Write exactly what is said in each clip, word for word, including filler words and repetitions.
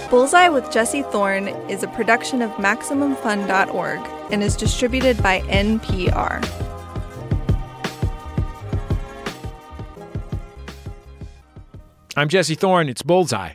Bullseye with Jesse Thorne is a production of Maximum Fun dot org and is distributed by N P R. I'm Jesse Thorne. It's Bullseye.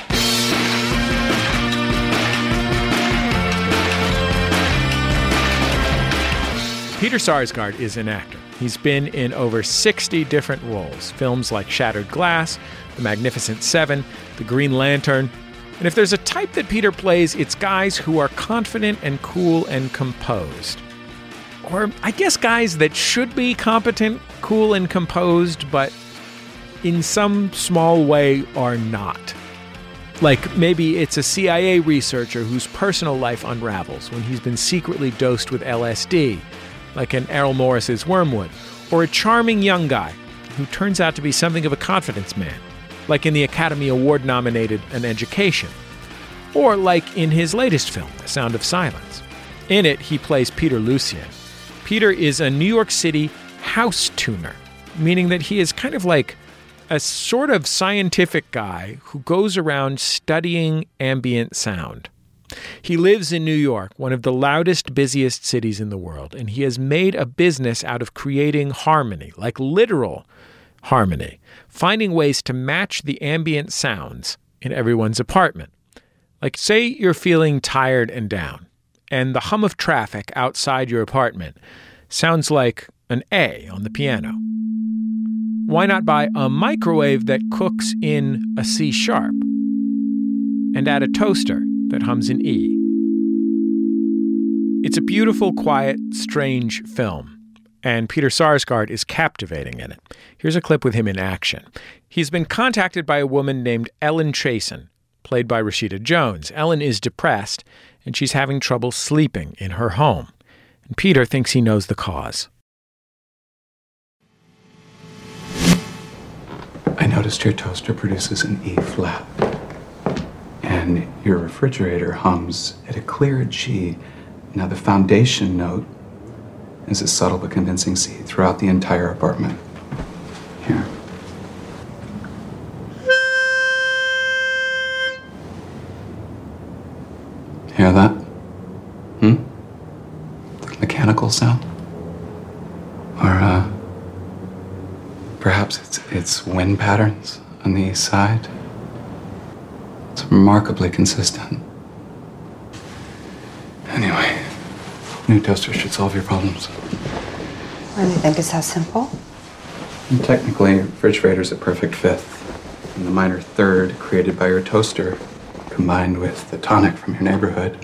Peter Sarsgaard is an actor. He's been in over sixty different roles. Films like Shattered Glass, The Magnificent Seven, The Green Lantern. And if there's a type that Peter plays, it's guys who are confident and cool and composed. Or I guess guys that should be competent, cool, and composed, but in some small way are not. Like maybe it's a C I A researcher whose personal life unravels when he's been secretly dosed with L S D, like in Errol Morris's Wormwood, or a charming young guy who turns out to be something of a confidence man, like in the Academy Award-nominated An Education, or like in his latest film, The Sound of Silence. In it, he plays Peter Lucien. Peter is a New York City house tuner, meaning that he is kind of like a sort of scientific guy who goes around studying ambient sound. He lives in New York, one of the loudest, busiest cities in the world, and he has made a business out of creating harmony, like literal harmony, finding ways to match the ambient sounds in everyone's apartment. Like, say you're feeling tired and down, and the hum of traffic outside your apartment sounds like an A on the piano. Why not buy a microwave that cooks in a C sharp and add a toaster that hums in E? It's a beautiful, quiet, strange film, and Peter Sarsgaard is captivating in it. Here's a clip with him in action. He's been contacted by a woman named Ellen Chasen, played by Rashida Jones. Ellen is depressed, and she's having trouble sleeping in her home. And Peter thinks he knows the cause. I noticed your toaster produces an E flat, and your refrigerator hums at a clear G. Now the foundation note is a subtle but convincing C throughout the entire apartment. Here. Hear that? Hmm? The mechanical sound? Or, uh, perhaps it's, it's wind patterns on the east side? It's remarkably consistent. Anyway, new toaster should solve your problems. And you think it's that simple? And technically, refrigerator's a perfect fifth. And the minor third created by your toaster combined with the tonic from your neighborhood.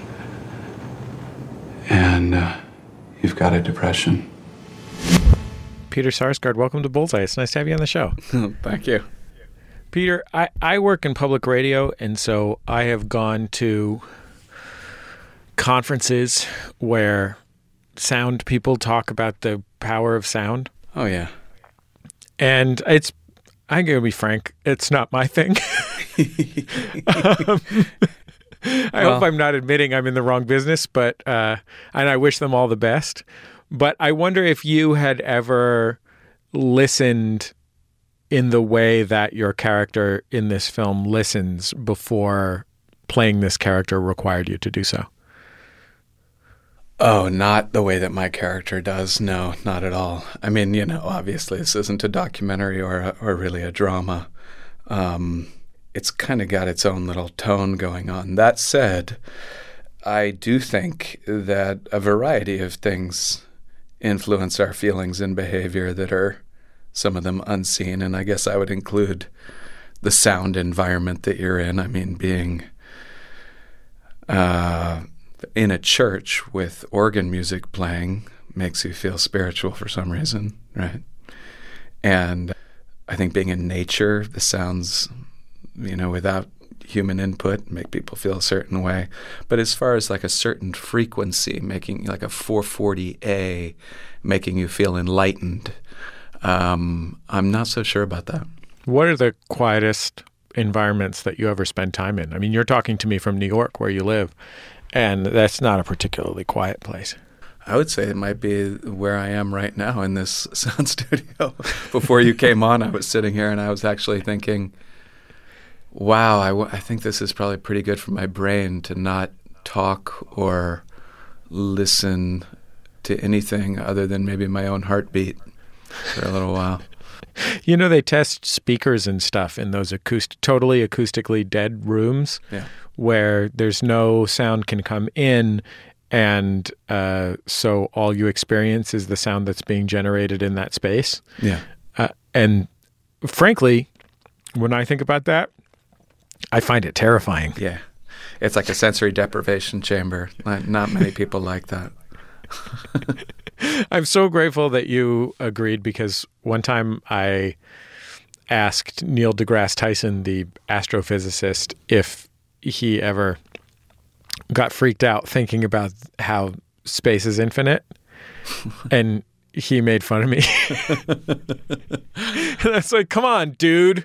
And uh, you've got a depression. Peter Sarsgaard, welcome to Bullseye. It's nice to have you on the show. Thank you. Peter, I, I work in public radio, and so I have gone to conferences where sound people talk about the power of sound. Oh, yeah. And it's, I'm going to be frank, it's not my thing. um, I well, hope I'm not admitting I'm in the wrong business, but uh, and I wish them all the best. But I wonder if you had ever listened in the way that your character in this film listens before playing this character required you to do so. Oh, not the way that my character does. No, not at all. I mean, you know, obviously this isn't a documentary or a, or really a drama. Um, it's kind of got its own little tone going on. That said, I do think that a variety of things influence our feelings and behavior that are some of them unseen. And I guess I would include the sound environment that you're in. I mean, being uh, in a church with organ music playing makes you feel spiritual for some reason, right? And I think being in nature, the sounds, you know, without human input make people feel a certain way. But as far as like a certain frequency, making like a four forty A, making you feel enlightened, um, I'm not so sure about that. What are the quietest environments that you ever spend time in? I mean, you're talking to me from New York where you live, and that's not a particularly quiet place. I would say it might be where I am right now in this sound studio. Before you came on, I was sitting here and I was actually thinking, Wow, I, w- I think this is probably pretty good for my brain to not talk or listen to anything other than maybe my own heartbeat for a little while. You know, they test speakers and stuff in those acoust- totally acoustically dead rooms Yeah. where there's no sound can come in, and uh, so all you experience is the sound that's being generated in that space. Yeah. Uh, and frankly, when I think about that, I find it terrifying. Yeah. It's like a sensory deprivation chamber. Not, not many people like that. I'm so grateful that you agreed, because one time I asked Neil deGrasse Tyson, the astrophysicist, if he ever got freaked out thinking about how space is infinite, and he made fun of me. And I was like, come on, dude.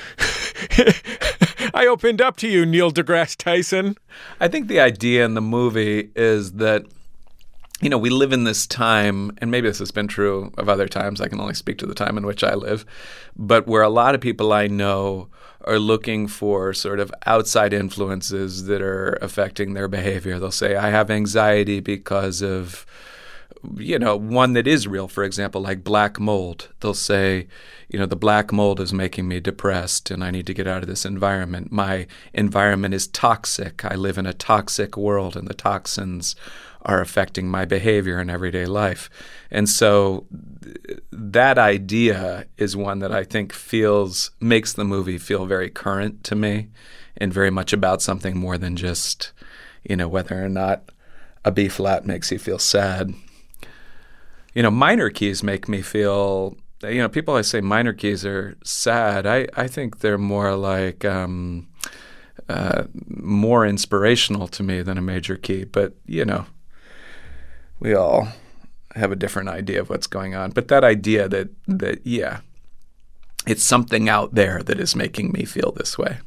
I opened up to you, Neil deGrasse Tyson. I think the idea in the movie is that, you know, we live in this time, and maybe this has been true of other times. I can only speak to the time in which I live, but where a lot of people I know are looking for sort of outside influences that are affecting their behavior. They'll say, I have anxiety because of, you know, one that is real, for example, like black mold. They'll say, you know, the black mold is making me depressed and I need to get out of this environment. My environment is toxic. I live in a toxic world and the toxins are affecting my behavior in everyday life. And so th- that idea is one that I think feels, makes the movie feel very current to me and very much about something more than just, you know, whether or not a B flat makes you feel sad. You know, minor keys make me feel, you know, people always say minor keys are sad. I, I think they're more like um, uh, more inspirational to me than a major key. But, you know, we all have a different idea of what's going on. But that idea that, that yeah, it's something out there that is making me feel this way.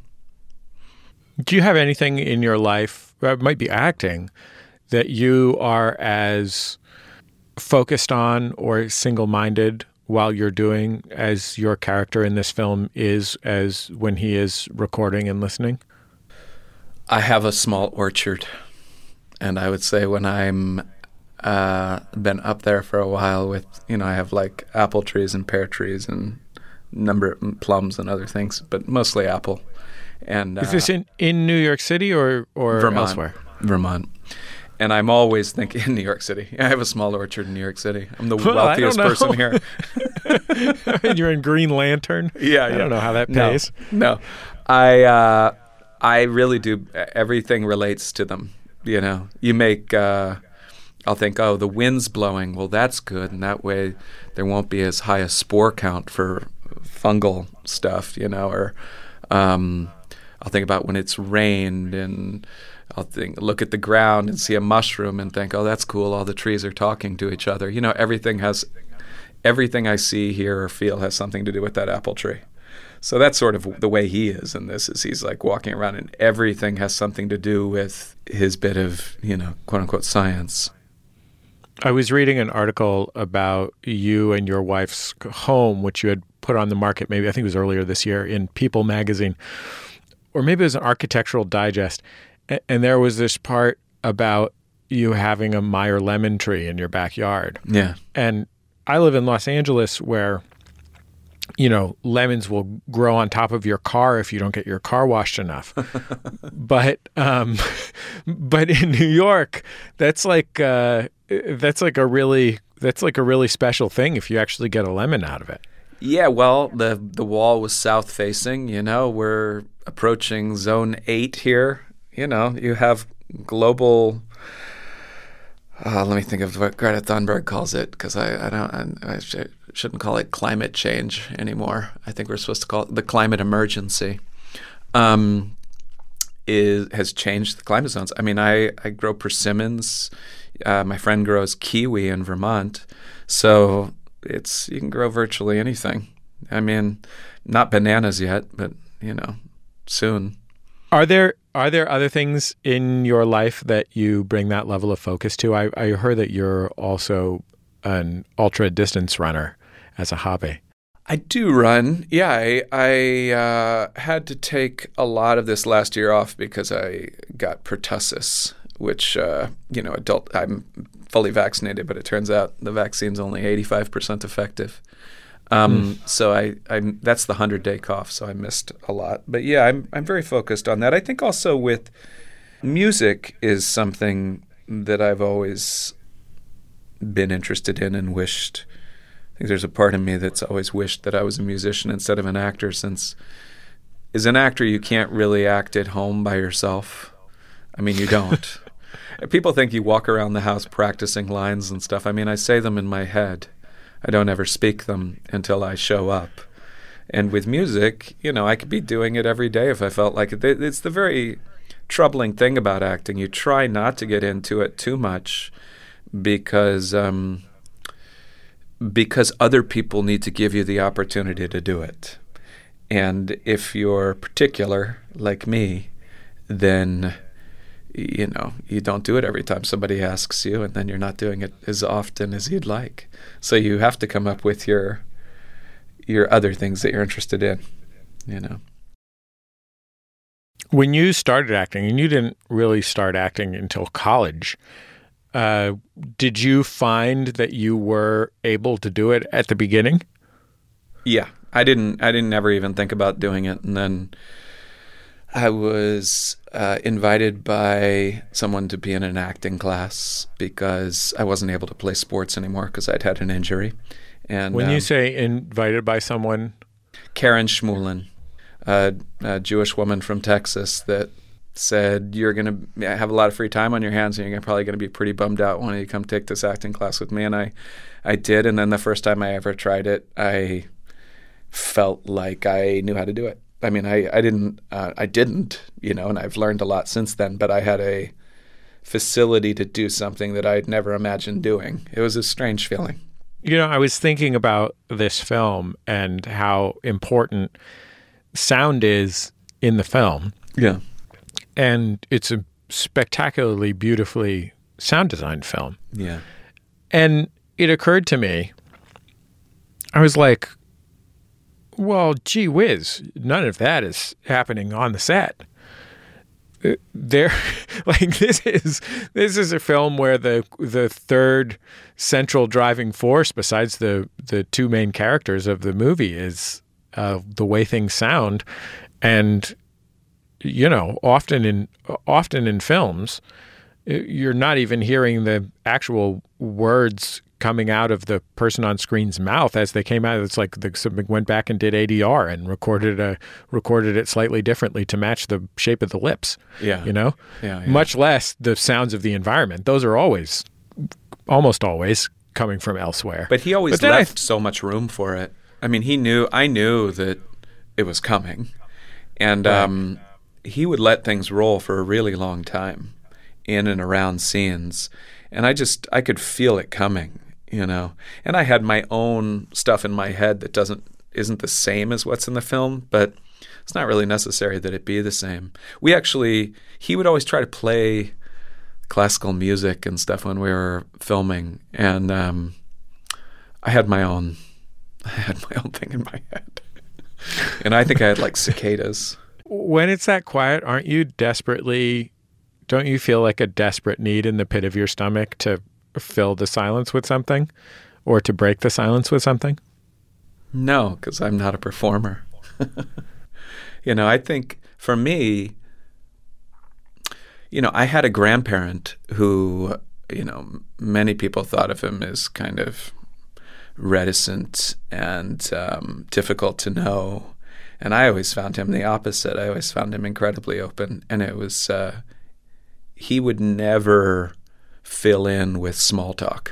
Do you have anything in your life, or it might be acting, that you are as focused on or single-minded while you're doing as your character in this film is as when he is recording and listening? I have a small orchard, and I would say when I'm uh, been up there for a while with, you know, I have like apple trees and pear trees and number of plums and other things, but mostly apple. And uh, is this in, in New York City or, or Vermont, elsewhere? Vermont. And I'm always thinking in New York City. I have a small orchard in New York City. I'm the Well, wealthiest person here. You're in Green Lantern? Yeah, I yeah. don't know how that No, pays. No, I uh, I really do. Everything relates to them. You know, you make. Uh, I'll think, oh, the wind's blowing. Well, that's good, and that way there won't be as high a spore count for fungal stuff. You know, or um, I'll think about when it's rained, and I'll think, look at the ground and see a mushroom, and think, oh, that's cool. All the trees are talking to each other. You know, everything has. Everything I see, hear, or feel has something to do with that apple tree. So that's sort of the way he is in this, is he's like walking around and everything has something to do with his bit of, you know, quote unquote science. I was reading an article about you and your wife's home, which you had put on the market, maybe I think it was earlier this year, in People magazine, or maybe it was an Architectural Digest. And there was this part about you having a Meyer lemon tree in your backyard. Yeah. And I live in Los Angeles where, you know, lemons will grow on top of your car if you don't get your car washed enough. but um, but in New York, that's like uh, that's like a really that's like a really special thing if you actually get a lemon out of it. Yeah, well, the the wall was south facing. You know, we're approaching zone eight here. You know, you have global. Uh, let me think of what Greta Thunberg calls it, because I, I don't I, I sh- shouldn't call it climate change anymore. I think we're supposed to call it the climate emergency. Um, is has changed the climate zones. I mean, I, I grow persimmons. Uh, my friend grows kiwi in Vermont, so it's you can grow virtually anything. I mean, not bananas yet, but you know, soon. Are there are there other things in your life that you bring that level of focus to? I, I heard that you're also an ultra distance runner as a hobby. I do run. Yeah, I, I uh, had to take a lot of this last year off because I got pertussis, which, uh, you know, adult. I'm fully vaccinated, but it turns out the vaccine's only eighty-five percent effective. Um, mm. So I, I, that's the hundred-day cough, so I missed a lot. But yeah, I'm I'm very focused on that. I think also with music is something that I've always been interested in and wished. I think there's a part of me that's always wished that I was a musician instead of an actor, since as an actor you can't really act at home by yourself. I mean, you don't. People think you walk around the house practicing lines and stuff. I mean, I say them in my head. I don't ever speak them until I show up. And with music, you know, I could be doing it every day if I felt like it. It's the very troubling thing about acting. You try not to get into it too much because um, because other people need to give you the opportunity to do it. And if you're particular, like me, then, you know, you don't do it every time somebody asks you, and then you're not doing it as often as you'd like. So you have to come up with your your other things that you're interested in, you know. When you started acting, and you didn't really start acting until college, uh, did you find that you were able to do it at the beginning? Yeah, I didn't. I didn't ever even think about doing it, and then I was uh, invited by someone to be in an acting class because I wasn't able to play sports anymore because I'd had an injury. And when um, you say invited by someone, Karen Schmulin, a, a Jewish woman from Texas, that said, "You're going to have a lot of free time on your hands, and you're probably going to be pretty bummed out. Why don't you come take this acting class with me?" And I, I did. And then the first time I ever tried it, I felt like I knew how to do it. I mean, I, I didn't, uh, I didn't, you know, and I've learned a lot since then, but I had a facility to do something that I'd never imagined doing. It was a strange feeling. You know, I was thinking about this film and how important sound is in the film. Yeah. And it's a spectacularly beautifully sound designed film. Yeah. And it occurred to me, I was like, well, gee whiz, none of that is happening on the set. There, like this is this is a film where the the third central driving force, besides the the two main characters of the movie, is uh, the way things sound, and you know, often in often in films, you're not even hearing the actual words coming out of the person on screen's mouth as they came out. It's like the, somebody went back and did A D R and recorded a recorded it slightly differently to match the shape of the lips. Yeah, you know, yeah, yeah. Much less the sounds of the environment. Those are always, almost always, coming from elsewhere. But he always but left I, so much room for it. I mean, he knew. I knew that it was coming, and right. um, he would let things roll for a really long time, in and around scenes, and I just I could feel it coming. You know, and I had my own stuff in my head that doesn't isn't the same as what's in the film, but it's not really necessary that it be the same. We actually, he would always try to play classical music and stuff when we were filming, and um, I had my own, I had my own thing in my head, and I think I had like cicadas. When it's that quiet, aren't you desperately? Don't you feel like a desperate need in the pit of your stomach to fill the silence with something, or to break the silence with something? No, because I'm not a performer. You know, I think for me, you know, I had a grandparent who, you know, many people thought of him as kind of reticent and um, difficult to know. And I always found him the opposite. I always found him incredibly open. And it was, uh, he would never fill in with small talk.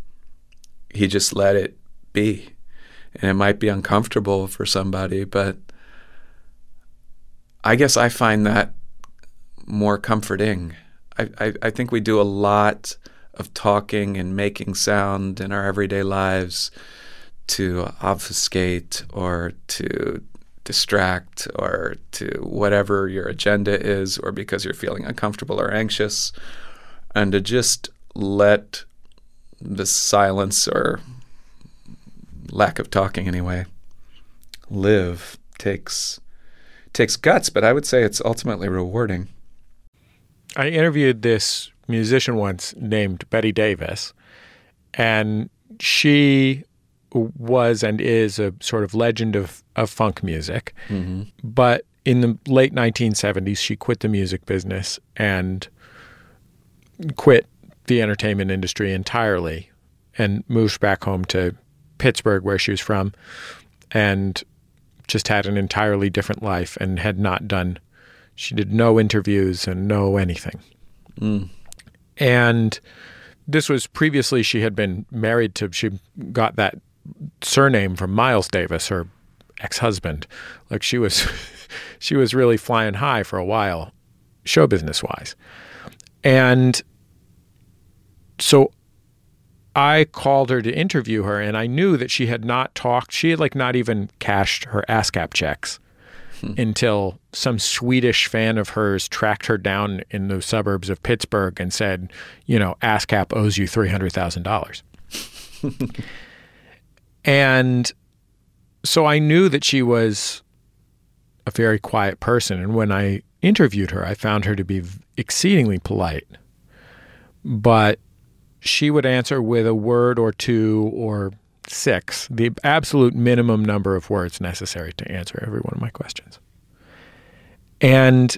He just let it be. And it might be uncomfortable for somebody, but I guess I find that more comforting. I, I, I think we do a lot of talking and making sound in our everyday lives to obfuscate or to distract or to whatever your agenda is, or because you're feeling uncomfortable or anxious. And to just let the silence, or lack of talking anyway, live takes takes guts, but I would say it's ultimately rewarding. I interviewed this musician once named Betty Davis, and she was and is a sort of legend of, of funk music. Mm-hmm. But in the late nineteen seventies, she quit the music business and quit the entertainment industry entirely and moved back home to Pittsburgh, where she was from, and just had an entirely different life and had not done, she did no interviews and no anything. Mm. And this was previously, she had been married to, she got that surname from Miles Davis, her ex-husband. Like she was, she was really flying high for a while, show business wise. And so I called her to interview her, and I knew that she had not talked. She had like not even cashed her ASCAP checks hmm. until some Swedish fan of hers tracked her down in the suburbs of Pittsburgh and said, you know, ASCAP owes you three hundred thousand dollars. And so I knew that she was a very quiet person. And when I interviewed her, I found her to be exceedingly polite. But she would answer with a word or two or six, the absolute minimum number of words necessary to answer every one of my questions. And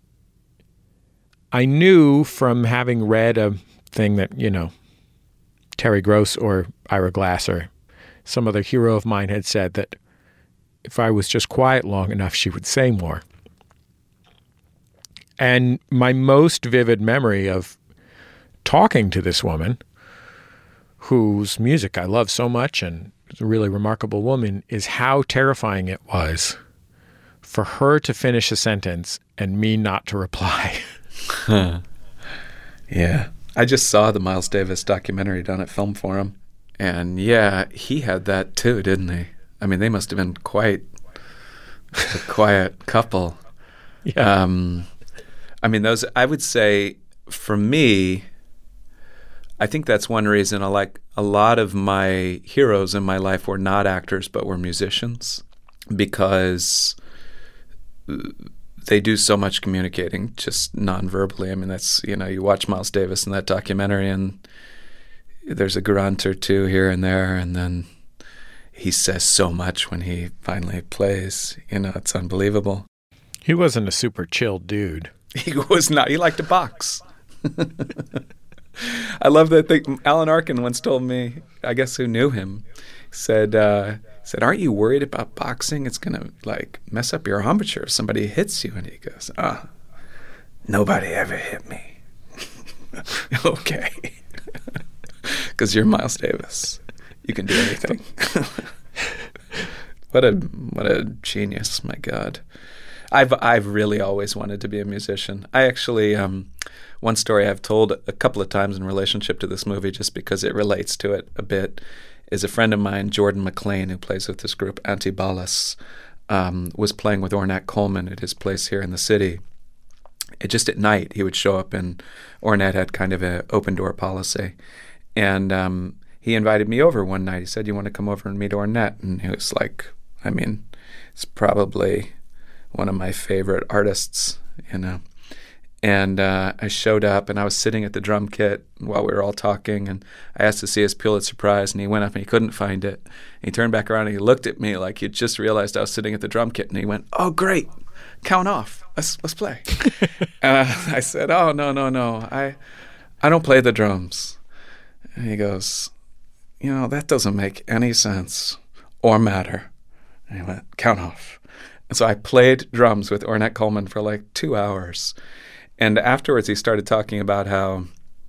I knew from having read a thing that, you know, Terry Gross or Ira Glass or some other hero of mine had said that if I was just quiet long enough, she would say more. And my most vivid memory of talking to this woman, whose music I love so much and is a really remarkable woman, is how terrifying it was for her to finish a sentence and me not to reply. Huh. Yeah. I just saw the Miles Davis documentary done at Film Forum. And yeah, he had that too, didn't he? I mean, they must have been quite a quiet couple. Yeah. Um, I mean, those, I would say, for me, I think that's one reason I like a lot of my heroes in my life were not actors, but were musicians, because they do so much communicating just non-verbally. I mean, that's, you know, you watch Miles Davis in that documentary and there's a grunt or two here and there, and then he says so much when he finally plays. You know, it's unbelievable. He wasn't a super chill dude. He was not. He liked to box. I love that thing. Alan Arkin once told me, I guess who knew him, said, uh, said, aren't you worried about boxing? It's going to, like, mess up your embouchure if somebody hits you. And he goes, ah, oh, nobody ever hit me. Okay. Because you're Miles Davis. You can do anything. What a what a genius, my God. I've I've really always wanted to be a musician. I actually, um, one story I've told a couple of times in relationship to this movie, just because it relates to it a bit, is a friend of mine, Jordan McLean, who plays with this group Antibalas, um, was playing with Ornette Coleman at his place here in the city. It just at night, he would show up, and Ornette had kind of an open-door policy. And um, he invited me over one night. He said, you want to come over and meet Ornette? And he was like, I mean, it's probably one of my favorite artists, you know. And uh, I showed up, and I was sitting at the drum kit while we were all talking, and I asked to see his Pulitzer Prize, and he went up and he couldn't find it. And he turned back around and he looked at me like he'd just realized I was sitting at the drum kit, and he went, oh, great, count off. Let's let's play. And I, I said, oh, no, no, no, I I don't play the drums. And he goes, you know, that doesn't make any sense or matter. And he went, count off. And so I played drums with Ornette Coleman for like two hours. And afterwards he started talking about how,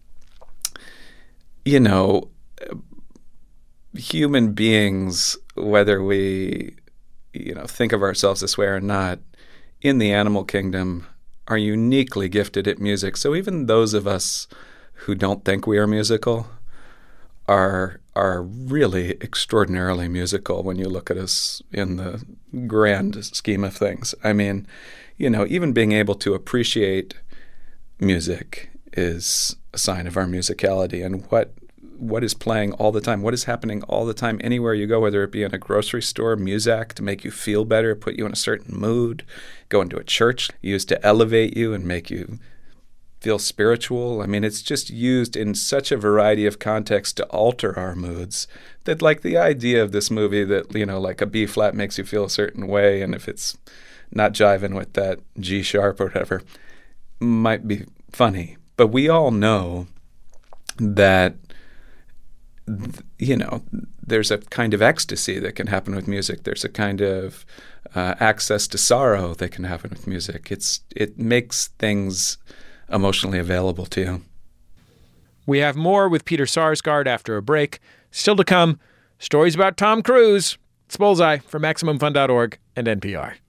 you know, human beings, whether we, you know, think of ourselves this way or not, in the animal kingdom are uniquely gifted at music. So even those of us who don't think we are musical are are really extraordinarily musical when you look at us in the grand scheme of things. I mean, you know, even being able to appreciate music is a sign of our musicality. And what what is playing all the time, what is happening all the time anywhere you go, whether it be in a grocery store, music to make you feel better, put you in a certain mood, go into a church used to elevate you and make you feel spiritual. I mean, it's just used in such a variety of contexts to alter our moods that, like, the idea of this movie that, you know, like a B flat makes you feel a certain way, and if it's not jiving with that G sharp or whatever, might be funny. But we all know that, you know, there's a kind of ecstasy that can happen with music. There's a kind of uh, access to sorrow that can happen with music. It's it makes things emotionally available to you. We have more with Peter Sarsgaard after a break. Still to come, stories about Tom Cruise. It's Bullseye from Maximum Fun dot org and N P R.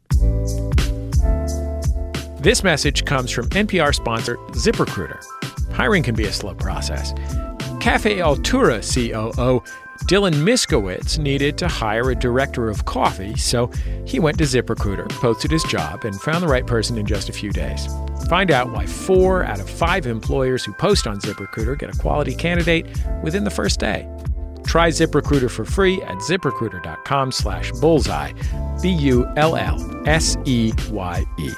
This message comes from N P R sponsor ZipRecruiter. Hiring can be a slow process. Cafe Altura C O O Dylan Miskowitz needed to hire a director of coffee, so he went to ZipRecruiter, posted his job, and found the right person in just a few days. Find out why four out of five employers who post on ZipRecruiter get a quality candidate within the first day. Try ZipRecruiter for free at ZipRecruiter.com slash bullseye, B U L L S E Y E.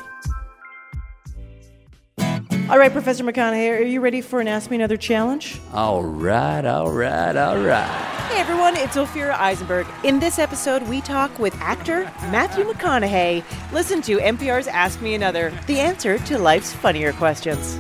All right, Professor McConaughey, are you ready for an Ask Me Another challenge? All right, all right, all right. Hey, everyone, it's Ophira Eisenberg. In this episode, we talk with actor Matthew McConaughey. Listen to N P R's Ask Me Another, the answer to life's funnier questions.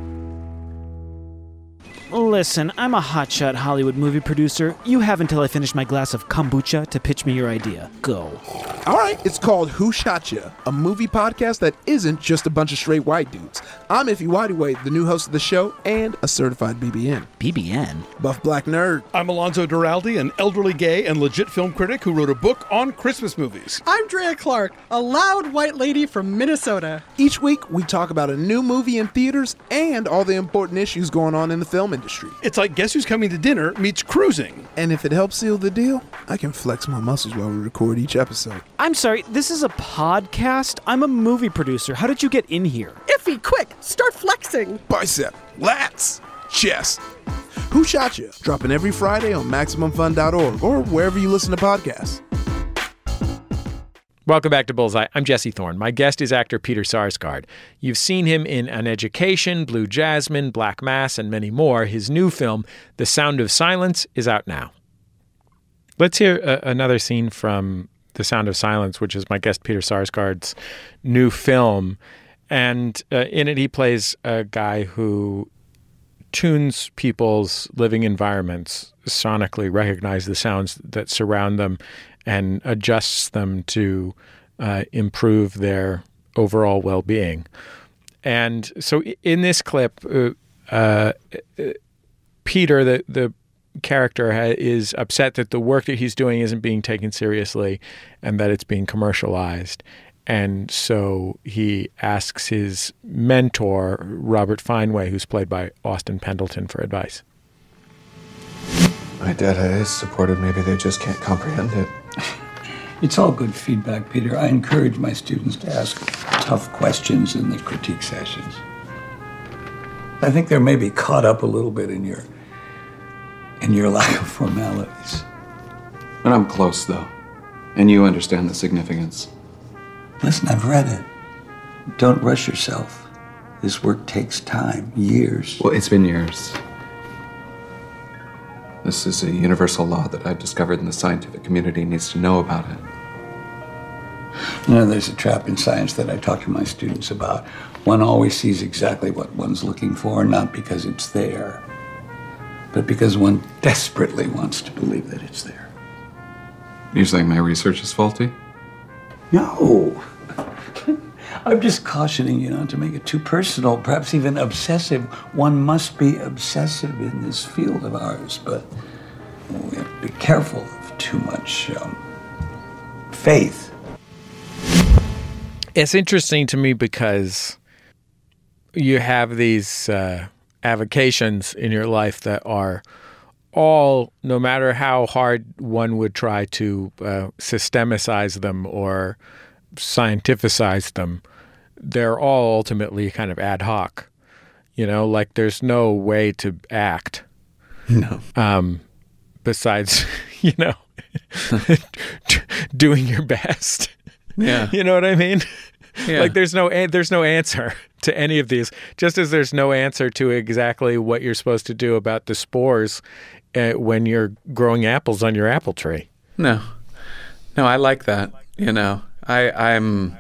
Listen, I'm a hotshot Hollywood movie producer. You have until I finish my glass of kombucha to pitch me your idea. Go. All right, it's called Who Shot Ya?, a movie podcast that isn't just a bunch of straight white dudes. I'm Iffy Whitey, the new host of the show, and a certified B B N. B B N? Buff Black Nerd. I'm Alonzo Duralde, an elderly gay and legit film critic who wrote a book on Christmas movies. I'm Drea Clark, a loud white lady from Minnesota. Each week, we talk about a new movie in theaters and all the important issues going on in the film industry. It's like Guess Who's Coming to Dinner meets cruising. And if it helps seal the deal, I can flex my muscles while we record each episode. I'm sorry, this is a podcast? I'm a movie producer. How did you get in here? Iffy, quick, start flexing. Bicep, lats, chest. Who Shot Ya? Dropping every Friday on Maximum Fun dot org or wherever you listen to podcasts. Welcome back to Bullseye. I'm Jesse Thorne. My guest is actor Peter Sarsgaard. You've seen him in An Education, Blue Jasmine, Black Mass, and many more. His new film, The Sound of Silence, is out now. Let's hear a- another scene from The Sound of Silence, which is my guest Peter Sarsgaard's new film. And uh, in it, he plays a guy who tunes people's living environments, sonically recognize the sounds that surround them, and adjusts them to uh, improve their overall well-being. And so in this clip, uh, uh, Peter, the, the character, ha- is upset that the work that he's doing isn't being taken seriously and that it's being commercialized. And so he asks his mentor, Robert Feinway, who's played by Austin Pendleton, for advice. My data is supportive. Maybe they just can't comprehend it. It's all good feedback, Peter. I encourage my students to ask tough questions in the critique sessions. I think they're maybe caught up a little bit in your in your lack of formalities. But I'm close, though. And you understand the significance. Listen, I've read it. Don't rush yourself. This work takes time, years. Well, it's been years. This is a universal law that I've discovered and the scientific community needs to know about it. You know, there's a trap in science that I talk to my students about. One always sees exactly what one's looking for, not because it's there, but because one desperately wants to believe that it's there. You're saying my research is faulty? No. I'm just cautioning you not to make it too personal, perhaps even obsessive. One must be obsessive in this field of ours, but we have to be careful of too much um, faith. It's interesting to me because you have these uh, avocations in your life that are all, no matter how hard one would try to uh, systemicize them or scientificize them, they're all ultimately kind of ad hoc. You know, like there's no way to act No. Um, besides, you know, doing your best. Yeah. You know what I mean? Yeah. Like there's no there's no answer to any of these. Just as there's no answer to exactly what you're supposed to do about the spores uh, when you're growing apples on your apple tree. No. No, I like that. You know, I, I'm,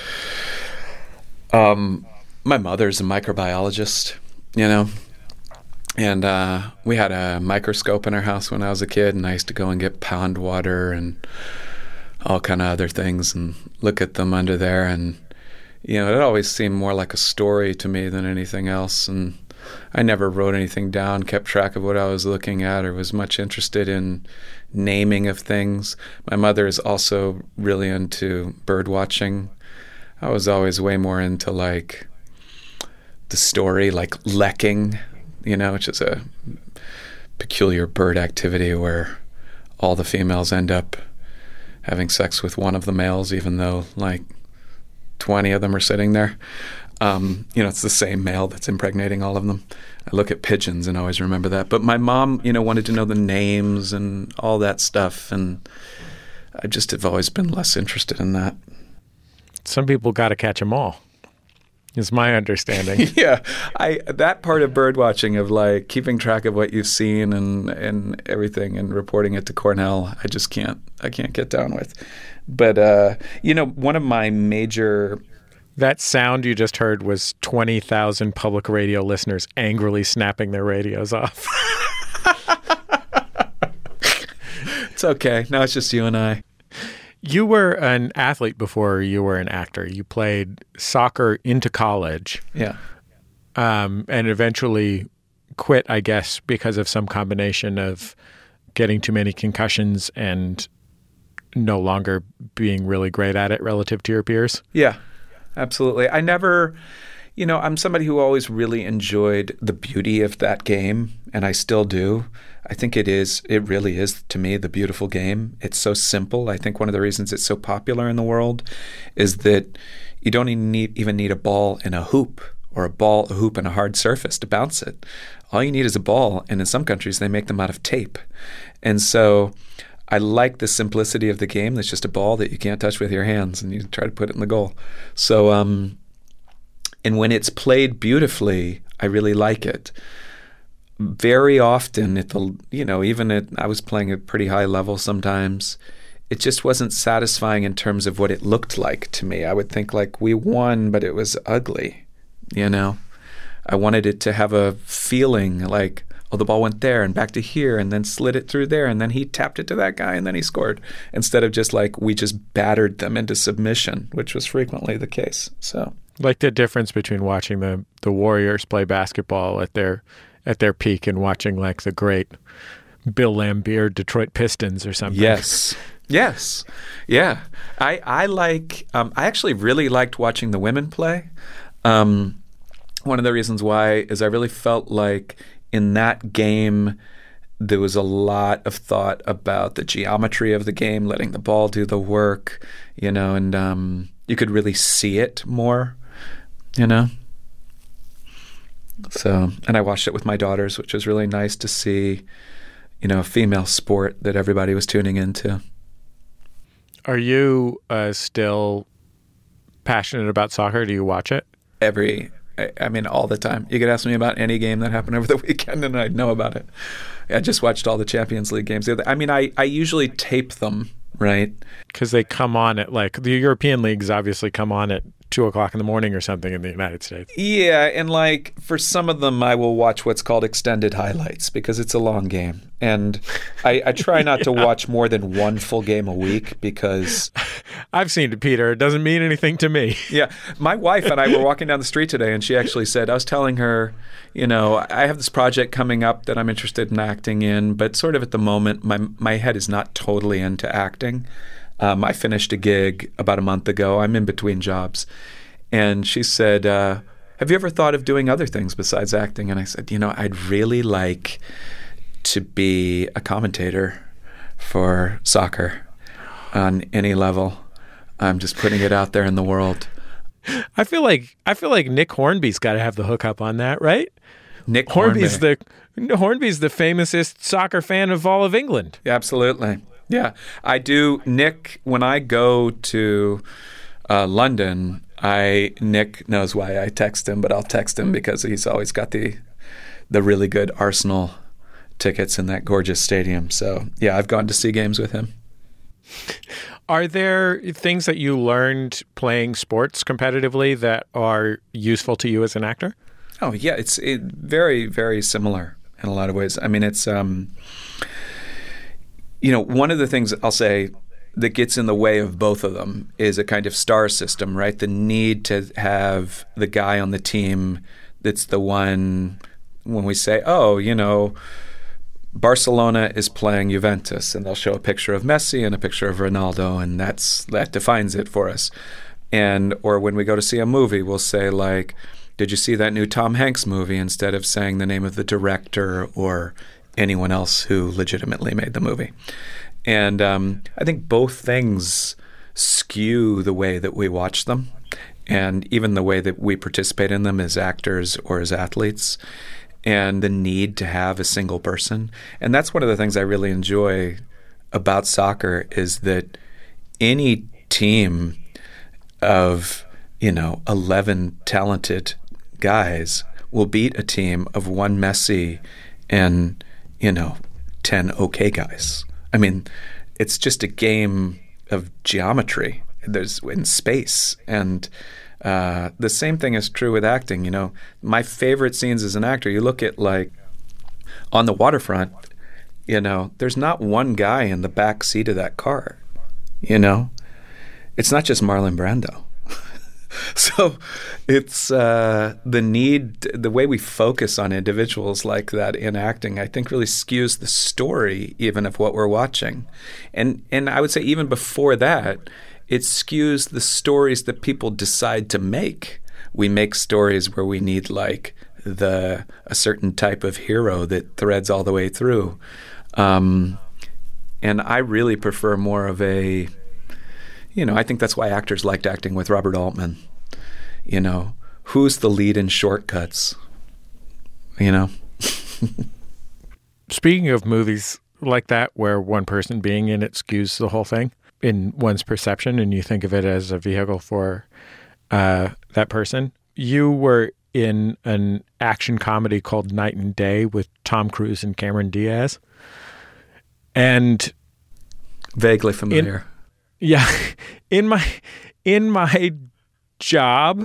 um, my mother's a microbiologist, you know, and uh, we had a microscope in our house when I was a kid, and I used to go and get pond water and all kind of other things and look at them under there. And, you know, it always seemed more like a story to me than anything else. And I never wrote anything down, kept track of what I was looking at, or was much interested in naming of things. My mother is also really into bird watching. I was always way more into like the story, like lecking, you know, which is a peculiar bird activity where all the females end up having sex with one of the males, even though like twenty of them are sitting there. Um, you know, it's the same male that's impregnating all of them. I look at pigeons and always remember that. But my mom, you know, wanted to know the names and all that stuff, and I just have always been less interested in that. Some people got to catch them all, is my understanding. Yeah, I that part of bird watching, of like keeping track of what you've seen and and everything and reporting it to Cornell, I just can't I can't get down with. But uh, you know, one of my major That sound you just heard was twenty thousand public radio listeners angrily snapping their radios off. It's okay. Now it's just you and I. You were an athlete before you were an actor. You played soccer into college. Yeah. Um, and eventually quit, I guess, because of some combination of getting too many concussions and no longer being really great at it relative to your peers. Yeah. Absolutely. I never, you know, I'm somebody who always really enjoyed the beauty of that game, and I still do. I think it is, it really is, to me, the beautiful game. It's so simple. I think one of the reasons it's so popular in the world is that you don't even need, even need a ball and a hoop, or a ball, a hoop, and a hard surface to bounce it. All you need is a ball, and in some countries they make them out of tape. And so I like the simplicity of the game. That's just a ball that you can't touch with your hands, and you try to put it in the goal. So, um, and when it's played beautifully, I really like it. Very often, at the you know, even at I was playing at pretty high level sometimes, it just wasn't satisfying in terms of what it looked like to me. I would think like we won, but it was ugly. You know, I wanted it to have a feeling like, oh, the ball went there and back to here and then slid it through there and then he tapped it to that guy and then he scored, instead of just like we just battered them into submission, which was frequently the case. So, like the difference between watching the the Warriors play basketball at their at their peak and watching like the great Bill Laimbeer Detroit Pistons or something. Yes. Yes. Yeah. I I like um, I actually really liked watching the women play. Um, one of the reasons why is I really felt like in that game, there was a lot of thought about the geometry of the game, letting the ball do the work, you know, and um, you could really see it more, you know. So, and I watched it with my daughters, which was really nice to see, you know, a female sport that everybody was tuning into. Are you uh, still passionate about soccer? Do you watch it? Every I mean, all the time. You could ask me about any game that happened over the weekend and I'd know about it. I just watched all the Champions League games. I mean, I, I usually tape them, right? Because they come on at like, the European leagues obviously come on at two o'clock in the morning or something in the United States. Yeah, and like for some of them, I will watch what's called extended highlights because it's a long game. And I, I try not yeah. to watch more than one full game a week because... I've seen it, Peter. It doesn't mean anything to me. Yeah. My wife and I were walking down the street today and she actually said, I was telling her, you know, I have this project coming up that I'm interested in acting in, but sort of at the moment, my my head is not totally into acting. Um, I finished a gig about a month ago. I'm in between jobs. And she said, uh, have you ever thought of doing other things besides acting? And I said, you know, I'd really like to be a commentator for soccer on any level. I'm just putting it out there in the world. I feel like I feel like Nick Hornby's got to have the hookup on that, right? Nick Hornby's Hornby. the Hornby's the famousest soccer fan of all of England. Absolutely. Yeah. I do. Nick, when I go to uh, London, I Nick knows why I text him, but I'll text him because he's always got the the really good Arsenal tickets in that gorgeous stadium. So, yeah, I've gone to see games with him. Are there things that you learned playing sports competitively that are useful to you as an actor? Oh, yeah. It's it, very, very similar in a lot of ways. I mean, it's, um, you know, one of the things I'll say that gets in the way of both of them is a kind of star system, right? The need to have the guy on the team that's the one when we say, oh, you know, Barcelona is playing Juventus, and they'll show a picture of Messi and a picture of Ronaldo, and that's that defines it for us. And or when we go to see a movie, we'll say like, did you see that new Tom Hanks movie, instead of saying the name of the director or anyone else who legitimately made the movie. And um, I think both things skew the way that we watch them, and even the way that we participate in them as actors or as athletes, and the need to have a single person. And that's one of the things I really enjoy about soccer, is that any team of, you know, eleven talented guys will beat a team of one Messi and, you know, ten okay guys. I mean, it's just a game of geometry. There's in space. And uh, the same thing is true with acting. You know, my favorite scenes as an actor, you look at like on the waterfront, you know, there's not one guy in the back seat of that car, you know. It's not just Marlon Brando. So it's uh, the need, the way we focus on individuals like that in acting, I think really skews the story even of what we're watching. And and I would say even before that, it skews the stories that people decide to make. We make stories where we need like the a certain type of hero that threads all the way through. Um, and I really prefer more of a, you know, I think that's why actors liked acting with Robert Altman. You know, who's the lead in Shortcuts? You know? Speaking of movies like that, where one person being in it skews the whole thing in one's perception, and you think of it as a vehicle for uh, that person, you were in an action comedy called Night and Day with Tom Cruise and Cameron Diaz. And vaguely familiar. In, yeah. In my in my job,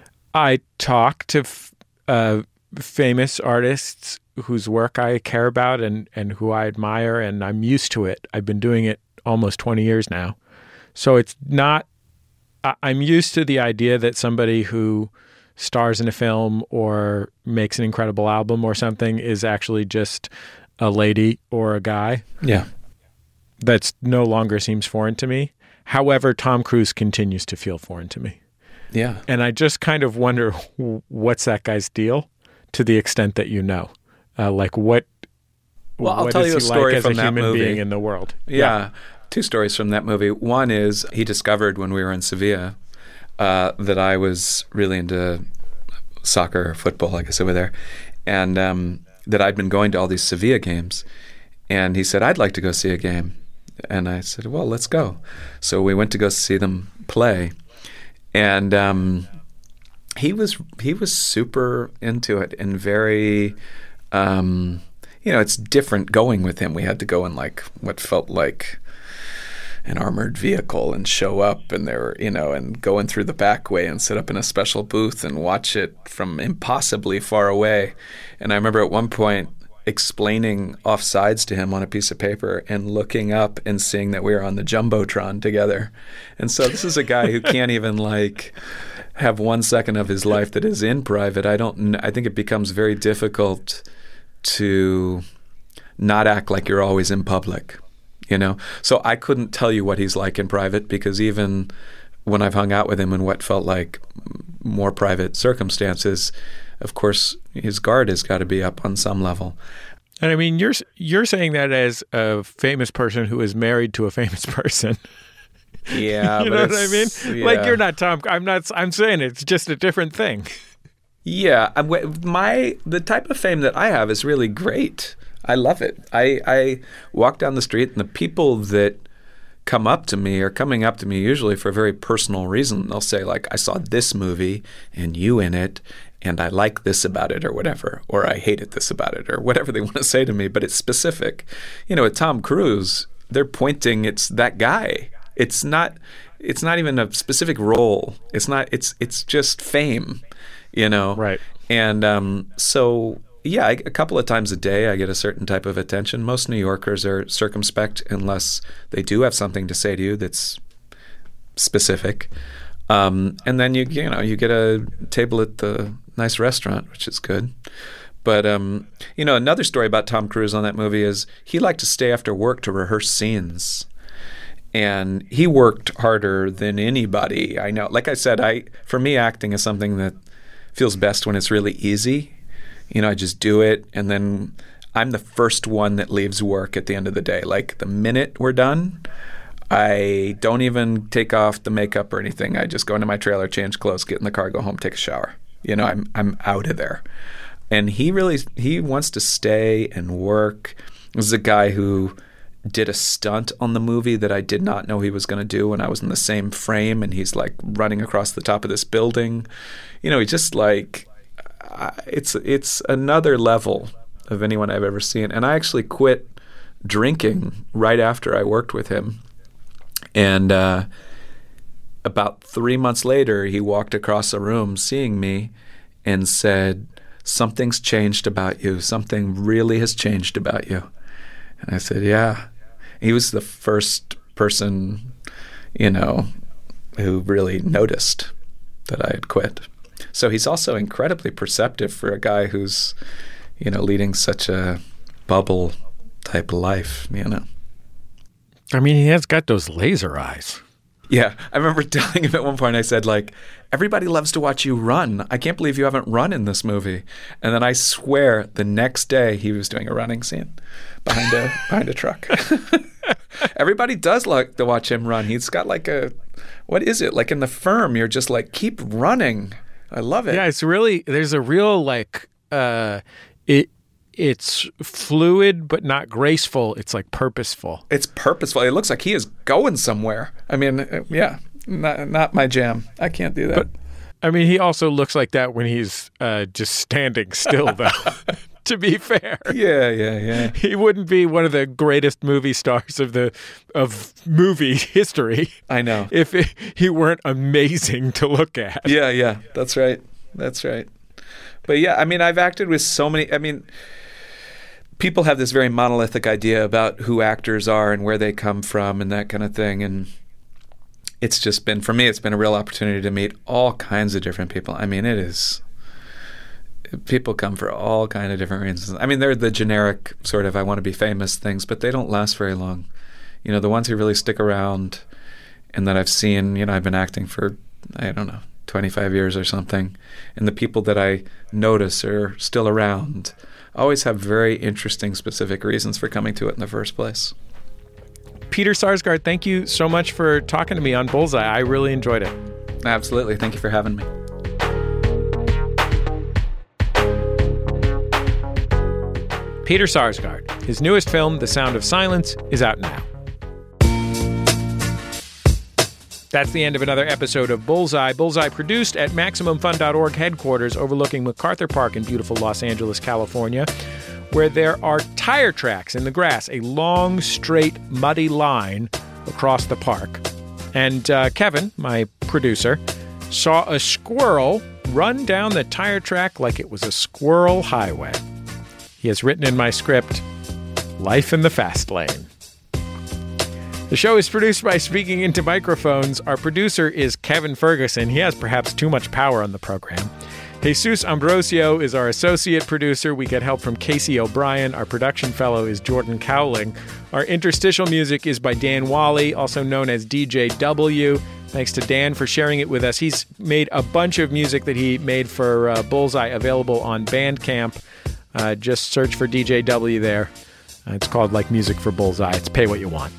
I talk to f- uh, famous artists whose work I care about and, and who I admire, and I'm used to it. I've been doing it almost twenty years now. So it's not, I, I'm used to the idea that somebody who stars in a film or makes an incredible album or something is actually just a lady or a guy. Yeah. That's no longer seems foreign to me. However, Tom Cruise continues to feel foreign to me. Yeah. And I just kind of wonder, what's that guy's deal, to the extent that you know? Uh, like what, well, I'll what tell is you a he story like as from a that human movie. being in the world? Yeah. yeah. Two stories from that movie. One is he discovered when we were in Sevilla uh, that I was really into soccer or football, I guess, over there, and um, that I'd been going to all these Sevilla games. And he said, I'd like to go see a game. And I said, well, let's go. So we went to go see them play. And um, he was he was super into it and very, um, you know, it's different going with him. We had to go in like what felt like an armored vehicle and show up, and there were, you know, and go in through the back way and sit up in a special booth and watch it from impossibly far away. And I remember at one point explaining offsides to him on a piece of paper and looking up and seeing that we were on the Jumbotron together. And so this is a guy who can't even like have one second of his life that is in private. I don't, I think it becomes very difficult to not act like you're always in public, you know? So I couldn't tell you what he's like in private, because even when I've hung out with him in what felt like more private circumstances, of course, his guard has got to be up on some level. And I mean, you're you're saying that as a famous person who is married to a famous person. Yeah, you but know what I mean? Yeah. Like, you're not Tom. I'm not. I'm saying it's just a different thing. Yeah, I'm, my the type of fame that I have is really great. I love it. I, I walk down the street, and the people that come up to me are coming up to me usually for a very personal reason. They'll say, like, I saw this movie and you in it, and I like this about it or whatever, or I hated this about it or whatever they want to say to me, but it's specific. You know, with Tom Cruise, they're pointing, it's that guy. It's not it's not even a specific role. It's not it's it's just fame, you know. Right. And um, so yeah, I, a couple of times a day I get a certain type of attention. Most New Yorkers are circumspect unless they do have something to say to you that's specific. Um, and then you you know, you get a table at the nice restaurant, which is good. But, um, you know, another story about Tom Cruise on that movie is he liked to stay after work to rehearse scenes. And he worked harder than anybody I know. Like I said, I for me, acting is something that feels best when it's really easy. You know, I just do it, and then I'm the first one that leaves work at the end of the day. Like the minute we're done, I don't even take off the makeup or anything. I just go into my trailer, change clothes, get in the car, go home, take a shower. You know, I'm I'm out of there. And he really he wants to stay and work. This is a guy who did a stunt on the movie that I did not know he was going to do when I was in the same frame, and he's like running across the top of this building. You know, he just like uh, it's it's another level of anyone I've ever seen. And I actually quit drinking right after I worked with him. And uh, about three months later, he walked across the room seeing me and said, "Something's changed about you. Something really has changed about you." And I said, "Yeah." He was the first person, you know, who really noticed that I had quit. So he's also incredibly perceptive for a guy who's, you know, leading such a bubble type life, you know. I mean, he has got those laser eyes. Yeah. I remember telling him at one point, I said, like, everybody loves to watch you run. I can't believe you haven't run in this movie. And then I swear the next day he was doing a running scene behind a behind a truck. Everybody does like to watch him run. He's got like a, what is it? Like in The Firm, you're just like, keep running. I love it. Yeah, it's really, there's a real like, uh, it. It's fluid, but not graceful. It's like purposeful. It's purposeful. It looks like he is going somewhere. I mean, yeah, not, not my jam. I can't do that. But, I mean, he also looks like that when he's uh, just standing still, though, to be fair. Yeah, yeah, yeah. He wouldn't be one of the greatest movie stars of the of movie history. I know. If it, he weren't amazing to look at. Yeah, yeah, that's right. That's right. But yeah, I mean, I've acted with so many, I mean, people have this very monolithic idea about who actors are and where they come from and that kind of thing. And it's just been, for me, it's been a real opportunity to meet all kinds of different people. I mean, it is, people come for all kinds of different reasons. I mean, they're the generic sort of, I want to be famous things, but they don't last very long. You know, the ones who really stick around and that I've seen, you know, I've been acting for, I don't know, twenty-five years or something. And the people that I notice are still around always have very interesting, specific reasons for coming to it in the first place. Peter Sarsgaard, thank you so much for talking to me on Bullseye. I really enjoyed it. Absolutely. Thank you for having me. Peter Sarsgaard. His newest film, The Sound of Silence, is out now. That's the end of another episode of Bullseye. Bullseye produced at Maximum Fun dot org headquarters overlooking MacArthur Park in beautiful Los Angeles, California, where there are tire tracks in the grass, a long, straight, muddy line across the park. And uh, Kevin, my producer, saw a squirrel run down the tire track like it was a squirrel highway. He has written in my script, Life in the Fast Lane. The show is produced by Speaking Into Microphones. Our producer is Kevin Ferguson. He has perhaps too much power on the program. Jesus Ambrosio is our associate producer. We get help from Casey O'Brien. Our production fellow is Jordan Cowling. Our interstitial music is by Dan Wally, also known as D J W. Thanks to Dan for sharing it with us. He's made a bunch of music that he made for uh, Bullseye available on Bandcamp. Uh, just search for D J W there. Uh, it's called like Music for Bullseye. It's pay what you want.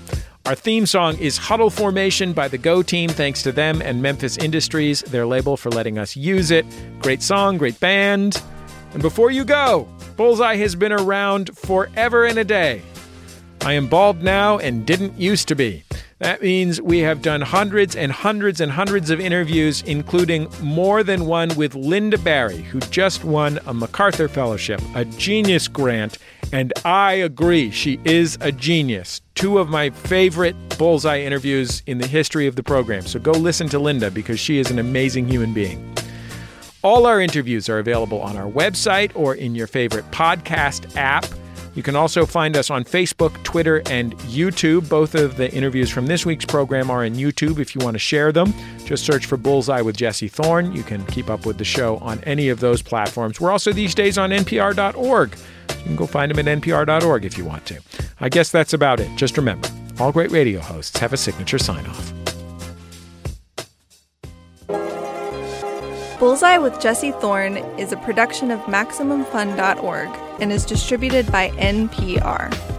Our theme song is Huddle Formation by the Go Team. Thanks to them and Memphis Industries, their label, for letting us use it. Great song, great band. And before you go, Bullseye has been around forever and a day. I am bald now and didn't used to be. That means we have done hundreds and hundreds and hundreds of interviews, including more than one with Lynda Barry, who just won a MacArthur Fellowship, a Genius Grant, and I agree, she is a genius. Two of my favorite Bullseye interviews in the history of the program. So go listen to Lynda because she is an amazing human being. All our interviews are available on our website or in your favorite podcast app. You can also find us on Facebook, Twitter, and YouTube. Both of the interviews from this week's program are in YouTube if you want to share them. Just search for Bullseye with Jesse Thorne. You can keep up with the show on any of those platforms. We're also these days on N P R dot org. You can go find them at N P R dot org if you want to. I guess that's about it. Just remember, all great radio hosts have a signature sign-off. Bullseye with Jesse Thorne is a production of Maximum Fun dot org and is distributed by N P R.